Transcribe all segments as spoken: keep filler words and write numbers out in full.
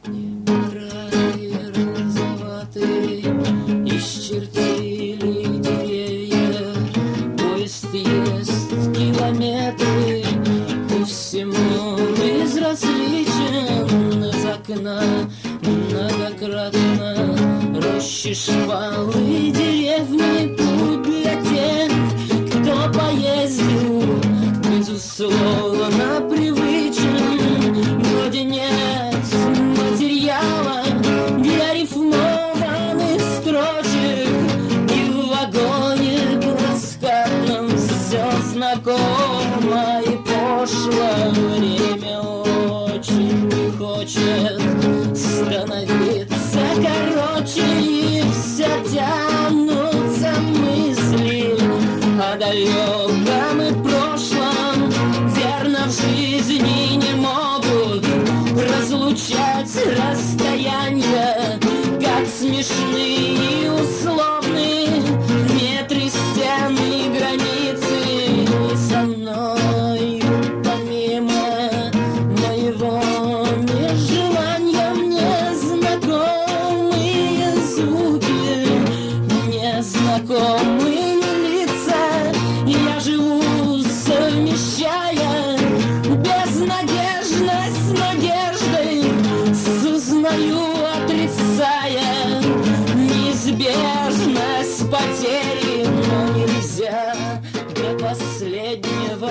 Край розоватый, исчертили деревья, поезд ест километры, по всему безразличен, из окна многократно рощи, шпалы, деревни, путь для тех, кто поездил, безусловно привычен. Вроде нет материала для рифмованных строчек, и в вагоне плоскатном все знакомо и пошло. Время очень не хочет становиться короче, и все тянутся мысли о далеком и прошлом. Верно, в жизни не могут разлучать расстояния, как смешные и условные метры, стены, границы. И со мной, помимо моего нежелания, мне знакомые звуки, мне знакомые лица. Я живу, совмещая безнадежность с надеждой, сознаю, отрицая неизбежность потери, но нельзя до последнего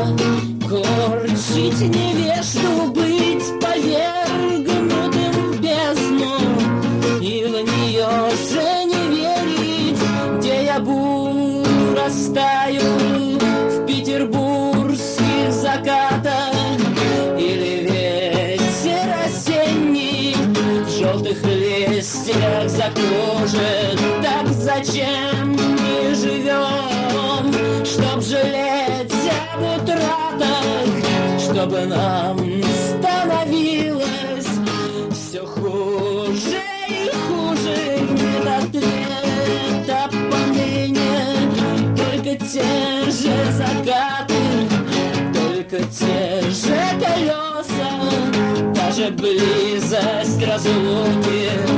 корчить невежду, быть повергнутым в бездну и в нее же не верить, где я буду, растаю в петербургских закатах, или ветер осенний в желтых листьях закружит. Так зачем мы живем, чтоб жалеть об утратах, чтобы нам становилось все хуже и хуже? Нет ответа поныне, только те же закаты, только те же колеса, даже близость разлуки.